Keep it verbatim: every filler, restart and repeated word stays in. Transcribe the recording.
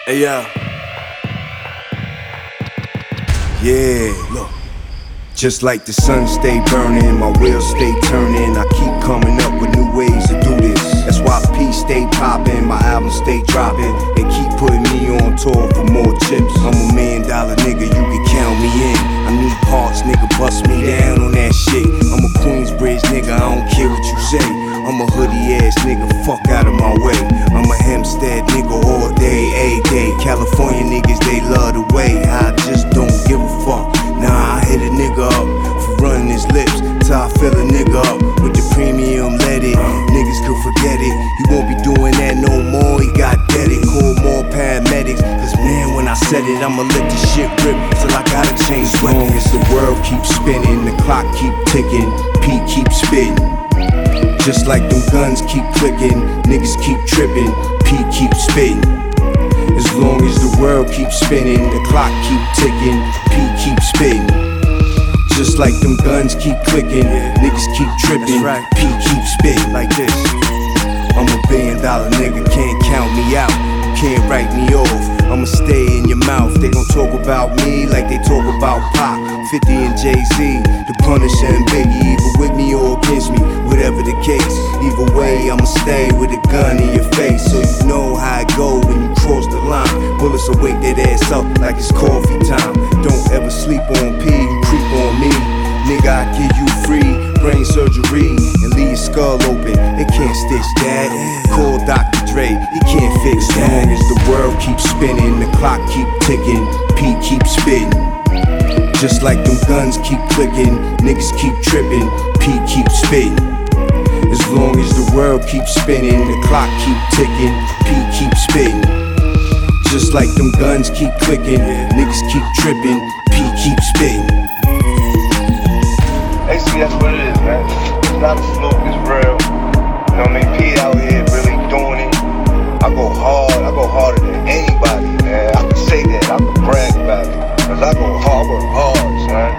Hey, yo. Yeah, look. Just like the sun stay burning, my wheels stay turning. I keep coming up with new ways to do this. That's why P stay popping, my albums stay dropping. They keep putting me on tour for more chips. I'm a million dollar nigga, you can count me in. I need parts, nigga, bust me down on that shit. I'm a Queensbridge nigga, I don't care what you say. I'm a hoodie ass nigga, fuck out of my way. I'm a Hempstead nigga all day, a day. California niggas, they love the way I just don't give a fuck. Nah, I hit a nigga up for running his lips till I fill a nigga up with the premium let it. Niggas could forget it, he won't be doing that no more. He got deaded, call more paramedics. Cause man, when I said it, I'ma let this shit rip till I gotta change weapons. As long as the world keeps spinning, the clock keep ticking, P keep spitting. Just like them guns keep clicking, niggas keep tripping, P keep spitting. As long as the world keeps spinning, the clock keep ticking, P keep spitting. Just like them guns keep clicking, niggas keep tripping, right. P keep spitting like this. I'm a billion dollar nigga, can't count me out, can't write me off. I'ma stay in your mouth. They gon' talk about me like they talk about Pac, fifty and Jay-Z, the Punisher and Biggie. Either with me or against me, whatever the case. Either way, I'ma stay with a gun in your face, so you know how it go when you cross the line. Bullets will wake that ass up like it's coffee time. Don't ever sleep on P, creep on me. Nigga, I give you free brain surgery and leave your skull open. They can't stitch that. Call Doctor Dre, he can't fix that. As long as the world keeps spinning, the clock keep ticking, P keep spitting. Just like them guns keep clicking, niggas keep tripping, P keep spitting. As long as the world keeps spinning, the clock keep ticking, P keep spitting. Just like them guns keep clicking, niggas keep tripping, P keep spitting. Hey, see, that's what it is, man. It's not a fluke, it's real. You know what I mean? P out here really doing it. I go hard, I go harder than anybody, man. I can say that, I can brag about it. Cause I go hard, I work hard, son.